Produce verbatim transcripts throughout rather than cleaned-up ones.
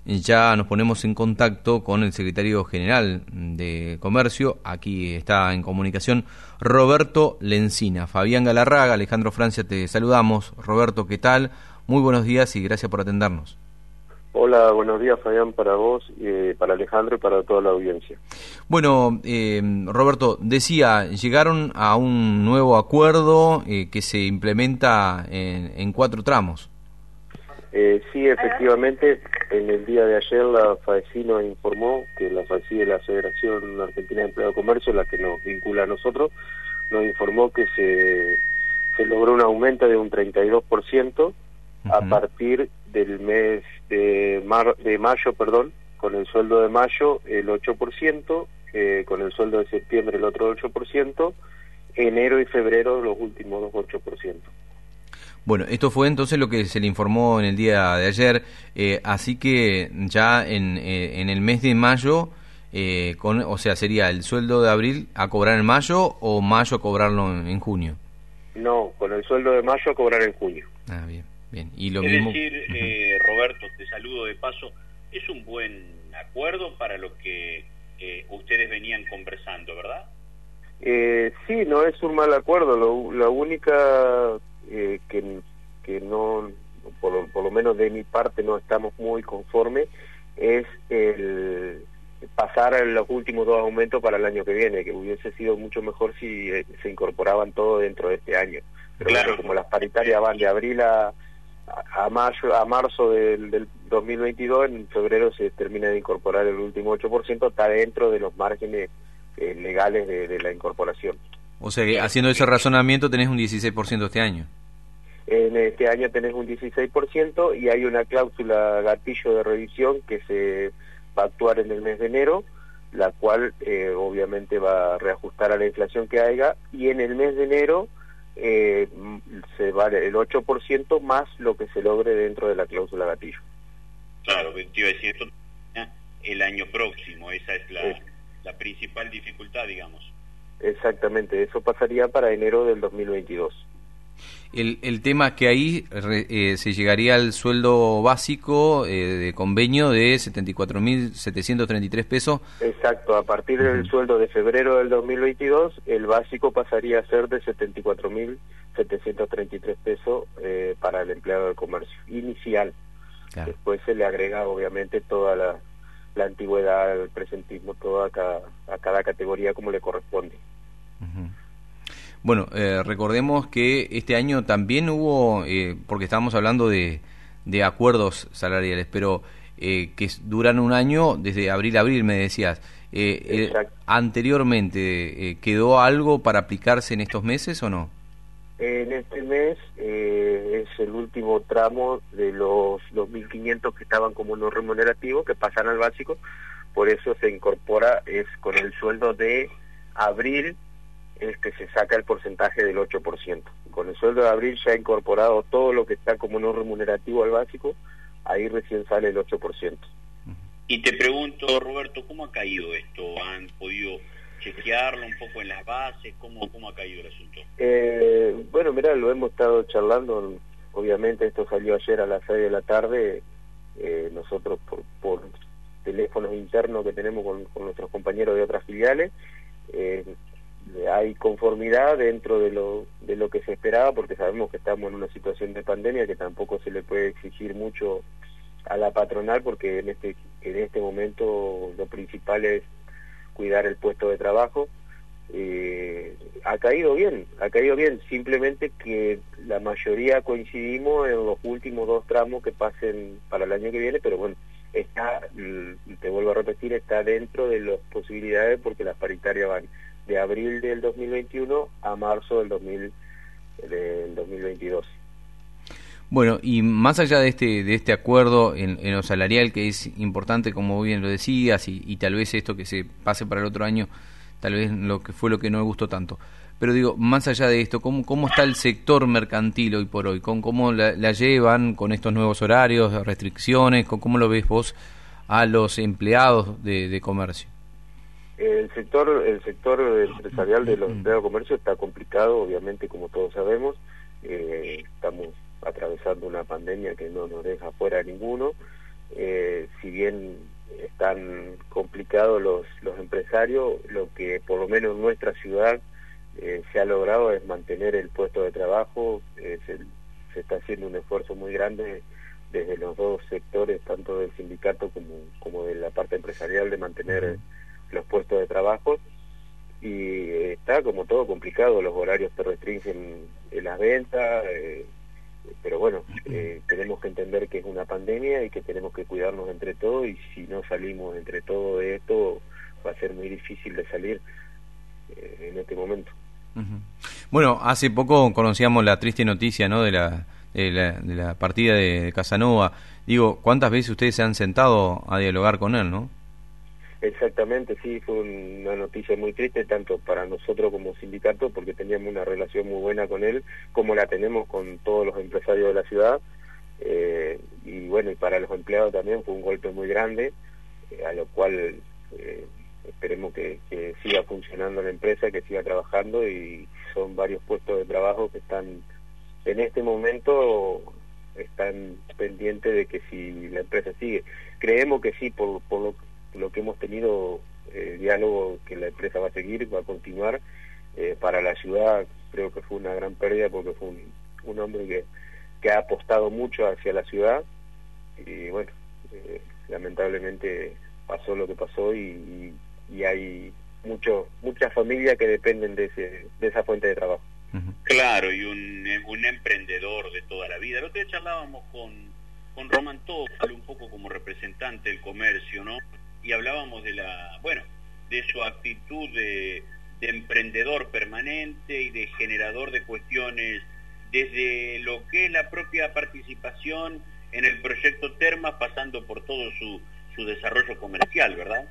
ya nos ponemos en contacto con el secretario general de Comercio. Aquí está en comunicación Roberto Lencina. Fabián Galarraga, Alejandro Francia, te saludamos. Roberto, ¿qué tal? Muy buenos días y gracias por atendernos. Hola, buenos días, Fabián, para vos, eh, para Alejandro y para toda la audiencia. Bueno, eh, Roberto, decía, llegaron a un nuevo acuerdo eh, que se implementa en, en cuatro tramos. Eh, sí, efectivamente, en el día de ayer la FAECI nos informó que la FAECI es la Federación Argentina de Empleo de Comercio, la que nos vincula a nosotros, nos informó que se, se logró un aumento de un treinta y dos por ciento uh-huh. a partir del mes de, mar, de mayo, perdón, con el sueldo de mayo el ocho por ciento, eh, con el sueldo de septiembre el otro ocho por ciento, enero y febrero los últimos dos ocho por ciento. Bueno, esto fue entonces lo que se le informó en el día de ayer, eh, así que ya en, eh, en el mes de mayo, eh, con, o sea, sería el sueldo de abril a cobrar en mayo o mayo a cobrarlo en, en junio. No, con el sueldo de mayo a cobrar en junio. Ah, bien, bien. Y lo es mismo... decir, uh-huh. eh, Roberto, te saludo de paso, es un buen acuerdo para lo que eh, ustedes venían conversando, ¿verdad? Eh, sí, no es un mal acuerdo, lo, la única... Eh, que, que no, por lo, por lo menos de mi parte no estamos muy conformes, es el pasar a los últimos dos aumentos para el año que viene, que hubiese sido mucho mejor si eh, se incorporaban todo dentro de este año. Pero claro. Bueno, como las paritarias van de abril a, a mayo, a marzo del, del dos mil veintidós, en febrero se termina de incorporar el último ocho por ciento, está dentro de los márgenes eh, legales de, de la incorporación. O sea que haciendo ese razonamiento tenés un dieciséis por ciento este año. En este año tenés un dieciséis por ciento y hay una cláusula gatillo de revisión que se va a actuar en el mes de enero, la cual eh, obviamente va a reajustar a la inflación que haya, y en el mes de enero eh, se va el ocho por ciento más lo que se logre dentro de la cláusula gatillo. Claro, te iba a decir esto el año próximo, esa es la, es. la principal dificultad, digamos. Exactamente, eso pasaría para enero del dos mil veintidós. El, el tema es que ahí eh, se llegaría al sueldo básico eh, de convenio de setenta y cuatro mil setecientos treinta y tres pesos. Exacto, a partir uh-huh. del sueldo de febrero del dos mil veintidós, el básico pasaría a ser de setenta y cuatro mil setecientos treinta y tres pesos eh, para el empleado del comercio inicial. Claro. Después se le agrega obviamente toda la, la antigüedad, el presentismo, todo a cada, a cada categoría como le corresponde. Uh-huh. Bueno, eh, recordemos que este año también hubo, eh, porque estábamos hablando de, de acuerdos salariales, pero eh, que duran un año desde abril a abril, me decías. Eh, eh, ¿Anteriormente eh, quedó algo para aplicarse en estos meses o no? En este mes eh, es el último tramo de los dos mil quinientos que estaban como no remunerativos, que pasan al básico, por eso se incorpora, es con el sueldo de abril, es que se saca el porcentaje del ocho por ciento. Con el sueldo de abril ya ha incorporado todo lo que está como no remunerativo al básico, ahí recién sale el ocho por ciento. Y te pregunto, Roberto, ¿cómo ha caído esto? ¿Han podido chequearlo un poco en las bases? ¿Cómo, cómo ha caído el asunto? Eh, bueno, mira, lo hemos estado charlando, obviamente esto salió ayer a las seis de la tarde, eh, nosotros por, por teléfonos internos que tenemos con, con nuestros compañeros de otras filiales, eh, hay conformidad dentro de lo de lo que se esperaba, porque sabemos que estamos en una situación de pandemia que tampoco se le puede exigir mucho a la patronal, porque en este en este momento lo principal es cuidar el puesto de trabajo. Eh, ha caído bien, ha caído bien, simplemente que la mayoría coincidimos en los últimos dos tramos que pasen para el año que viene, pero bueno, está, te vuelvo a repetir, está dentro de las posibilidades, porque las paritarias van de abril del dos mil veintiuno a marzo del, dos mil, del dos mil veintidós. Bueno, y más allá de este de este acuerdo en, en lo salarial, que es importante, como bien lo decías, y, y tal vez esto que se pase para el otro año, tal vez lo que fue lo que no me gustó tanto. Pero digo, más allá de esto, ¿cómo, cómo está el sector mercantil hoy por hoy? ¿Con cómo la, la llevan con estos nuevos horarios, restricciones? ¿Con cómo lo ves vos a los empleados de, de comercio? El sector el sector empresarial de los empleados de comercio está complicado, obviamente, como todos sabemos. Eh, estamos atravesando una pandemia que no nos deja fuera a ninguno. eh, si bien están complicados los, los empresarios, lo que por lo menos en nuestra ciudad eh, se ha logrado es mantener el puesto de trabajo. eh, se, se está haciendo un esfuerzo muy grande desde los dos sectores, tanto del sindicato como, como de la parte empresarial, de mantener uh-huh. los puestos de trabajo. Y eh, está como todo complicado, los horarios te restringen en las ventas, eh, pero bueno, eh, tenemos que entender que es una pandemia y que tenemos que cuidarnos entre todos, y si no salimos entre todo de esto va a ser muy difícil de salir eh, en este momento. Uh-huh. Bueno, hace poco conocíamos la triste noticia, ¿no?, de la, de la, de la partida de Casanova. Digo, ¿cuántas veces ustedes se han sentado a dialogar con él, no? Exactamente, sí, fue una noticia muy triste, tanto para nosotros como sindicato, porque teníamos una relación muy buena con él, como la tenemos con todos los empresarios de la ciudad, eh, y bueno, y para los empleados también fue un golpe muy grande, eh, a lo cual eh, esperemos que, que siga funcionando la empresa, que siga trabajando, y son varios puestos de trabajo que están, en este momento, están pendientes de que si la empresa sigue. Creemos que sí, por, por lo que lo que hemos tenido eh, diálogo, que la empresa va a seguir, va a continuar. Eh, para la ciudad creo que fue una gran pérdida, porque fue un, un hombre que, que ha apostado mucho hacia la ciudad, y bueno, eh, lamentablemente pasó lo que pasó, y, y, y hay mucho, muchas familias que dependen de, ese, de esa fuente de trabajo. Claro, y un, un emprendedor de toda la vida. El otro día charlábamos con, con Román Toffoli, un poco como representante del comercio, ¿no? Y hablábamos de la, bueno, de su actitud de, de emprendedor permanente y de generador de cuestiones, desde lo que es la propia participación en el proyecto Termas, pasando por todo su, su desarrollo comercial, ¿verdad?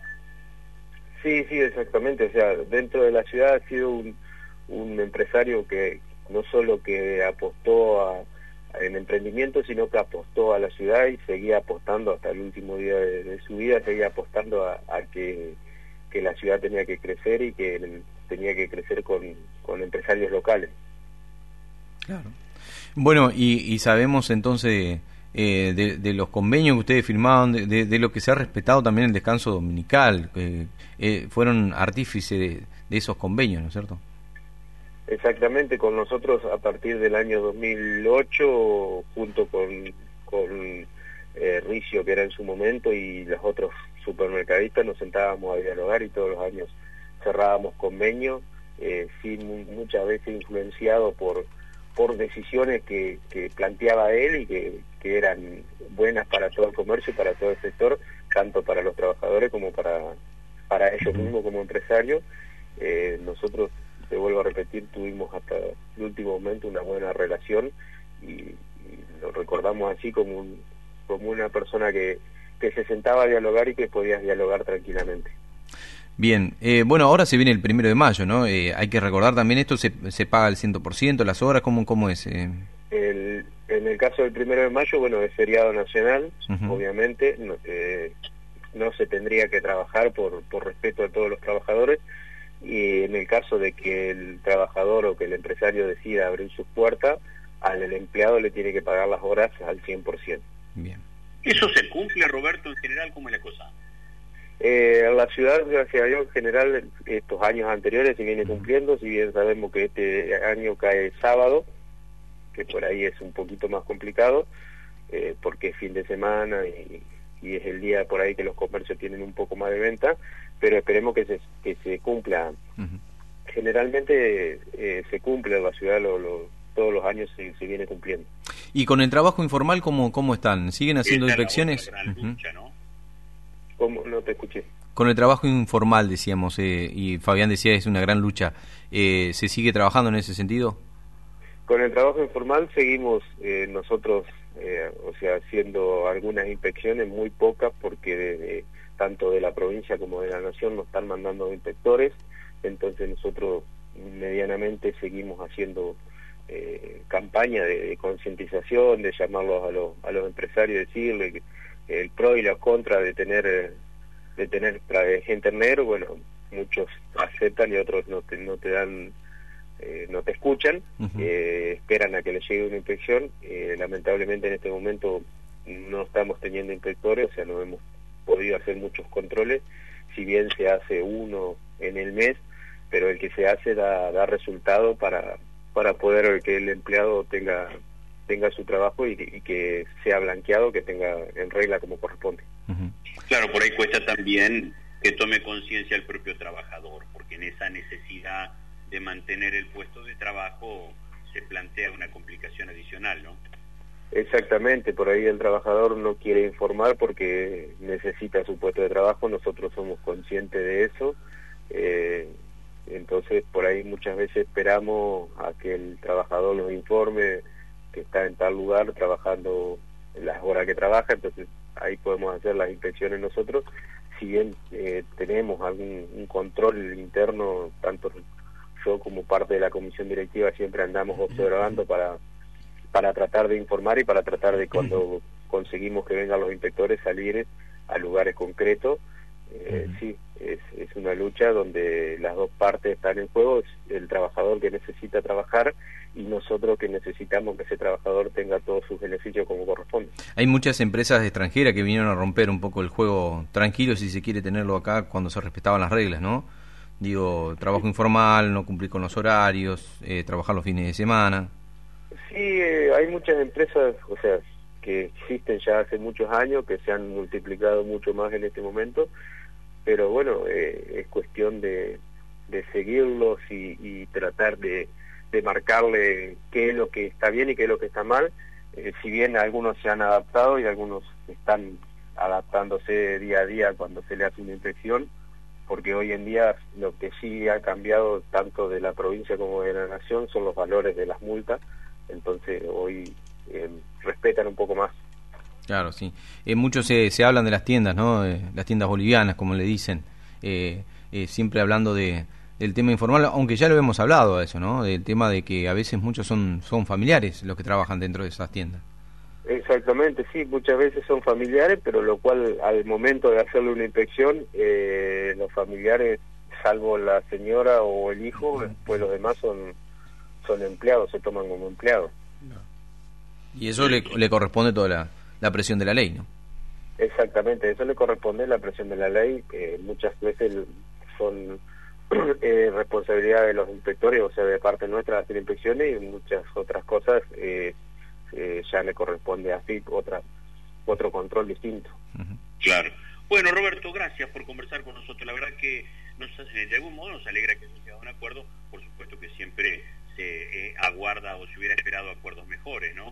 Sí, sí, exactamente. O sea, dentro de la ciudad ha sido un, un empresario que no solo que apostó a en emprendimiento, sino que apostó a la ciudad y seguía apostando hasta el último día de, de su vida, seguía apostando a, a que, que la ciudad tenía que crecer, y que el, tenía que crecer con, con empresarios locales. Claro. Bueno, y, y sabemos entonces eh, de, de los convenios que ustedes firmaron, de, de, de lo que se ha respetado también el descanso dominical, que eh, fueron artífices de, de esos convenios, ¿no es cierto? Exactamente, con nosotros a partir del año dos mil ocho, junto con, con eh, Ricio, que era en su momento, y los otros supermercadistas, nos sentábamos a dialogar, y todos los años cerrábamos convenios, eh, sin muchas veces influenciados por, por decisiones que, que planteaba él, y que, que eran buenas para todo el comercio y para todo el sector, tanto para los trabajadores como para, para ellos mismos como empresarios. Eh, nosotros, te vuelvo a repetir, tuvimos hasta el último momento una buena relación, y, y lo recordamos así como un, como una persona que, que se sentaba a dialogar y que podías dialogar tranquilamente. Bien, eh, bueno, ahora se viene el primero de mayo, ¿no? Eh, hay que recordar también esto, se, se paga el cien por ciento, las horas, ¿cómo, cómo es? Eh? El, en el caso del primero de mayo, bueno, es feriado nacional, uh-huh. obviamente, no, eh, no se tendría que trabajar por, por respeto a todos los trabajadores, y en el caso de que el trabajador o que el empresario decida abrir sus puertas, al el empleado le tiene que pagar las horas al cien por ciento. Bien. ¿Eso se cumple, Roberto, en general? ¿Cómo es la cosa? Eh, en la ciudad, gracias a Dios, en general, estos años anteriores se viene cumpliendo, si bien sabemos que este año cae sábado, que por ahí es un poquito más complicado, eh, porque es fin de semana y, y es el día por ahí que los comercios tienen un poco más de venta, pero esperemos que se, que se cumpla. Uh-huh. Generalmente eh, se cumple en la ciudad, lo, lo, todos los años se, se viene cumpliendo. ¿Y con el trabajo informal cómo, cómo están? ¿Siguen haciendo Esa inspecciones? Es la gran lucha, ¿no? ¿Cómo? No te escuché. Con el trabajo informal, decíamos, eh, y Fabián decía es una gran lucha. Eh, ¿Se sigue trabajando en ese sentido? Con el trabajo informal seguimos eh, nosotros, eh, o sea, haciendo algunas inspecciones, muy pocas, porque desde tanto de la provincia como de la nación nos están mandando inspectores, entonces nosotros medianamente seguimos haciendo eh, campaña de, de concientización, de llamarlos a los, a los empresarios, decirles que el pro y los contras de tener de tener gente en negro. Bueno, muchos aceptan y otros no te, no te dan, eh, no te escuchan, uh-huh. eh, esperan a que les llegue una inspección. Eh, lamentablemente en este momento no estamos teniendo inspectores, o sea, no hemos podido hacer muchos controles, si bien se hace uno en el mes, pero el que se hace da, da resultado para, para poder que el empleado tenga tenga su trabajo y, y que sea blanqueado, que tenga en regla como corresponde. Uh-huh. Claro, por ahí cuesta también que tome conciencia el propio trabajador, porque en esa necesidad de mantener el puesto de trabajo se plantea una complicación adicional, ¿no? Exactamente, por ahí el trabajador no quiere informar porque necesita su puesto de trabajo, nosotros somos conscientes de eso, eh, entonces por ahí muchas veces esperamos a que el trabajador nos informe que está en tal lugar trabajando en las horas que trabaja, entonces ahí podemos hacer las inspecciones nosotros, si bien eh, tenemos algún un control interno, tanto yo como parte de la comisión directiva siempre andamos observando para para tratar de informar y para tratar de cuando conseguimos que vengan los inspectores salir a lugares concretos. Eh, uh-huh. Sí, es, es una lucha donde las dos partes están en juego, es el trabajador que necesita trabajar y nosotros que necesitamos que ese trabajador tenga todos sus beneficios como corresponde. Hay muchas empresas extranjeras que vinieron a romper un poco el juego tranquilo, si se quiere tenerlo acá, cuando se respetaban las reglas, ¿no? Digo, trabajo informal, no cumplir con los horarios, eh, trabajar los fines de semana. Sí, eh, hay muchas empresas, o sea, que existen ya hace muchos años, que se han multiplicado mucho más en este momento, pero bueno, eh, es cuestión de, de seguirlos y, y tratar de, de marcarle qué es lo que está bien y qué es lo que está mal, eh, si bien algunos se han adaptado y algunos están adaptándose día a día cuando se le hace una inspección, porque hoy en día lo que sí ha cambiado tanto de la provincia como de la nación son los valores de las multas, entonces hoy eh, respetan un poco más. Claro, sí. Eh, muchos se, se hablan de las tiendas, ¿no? Eh, las tiendas bolivianas, como le dicen, eh, eh, siempre hablando de del tema informal, aunque ya lo hemos hablado a eso, ¿no? Del tema de que a veces muchos son son familiares los que trabajan dentro de esas tiendas. Exactamente, sí, muchas veces son familiares, pero lo cual al momento de hacerle una inspección, eh, los familiares, salvo la señora o el hijo, pues los demás son son empleados, se toman como empleados. Y eso le, le corresponde toda la, la presión de la ley, ¿no? Exactamente, eso le corresponde la presión de la ley, eh, muchas veces son eh, responsabilidad de los inspectores, o sea, de parte nuestra hacer inspecciones, y muchas otras cosas eh, eh, ya le corresponde a F I P otra, otro control distinto. Uh-huh. Claro. Bueno, Roberto, gracias por conversar con nosotros. La verdad que nos, de algún modo nos alegra que se haya llegado a un acuerdo, por supuesto que siempre se eh, aguarda o se hubiera esperado acuerdos mejores, ¿no?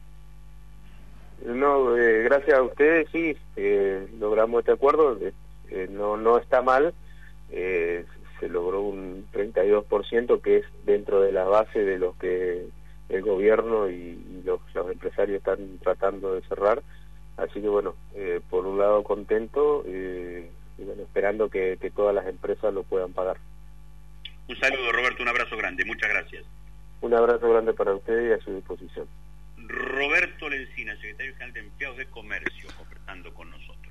No, eh, gracias a ustedes, sí, eh, logramos este acuerdo, eh, no no está mal, eh, se logró un treinta y dos por ciento que es dentro de la base de lo que el gobierno y, y los, los empresarios están tratando de cerrar, así que bueno, eh, por un lado contento eh, y bueno, esperando que, que todas las empresas lo puedan pagar. Un saludo, Roberto, un abrazo grande, muchas gracias. Un abrazo grande para ustedes y a su disposición. Roberto Lencina, secretario general de Empleados de Comercio, conversando con nosotros.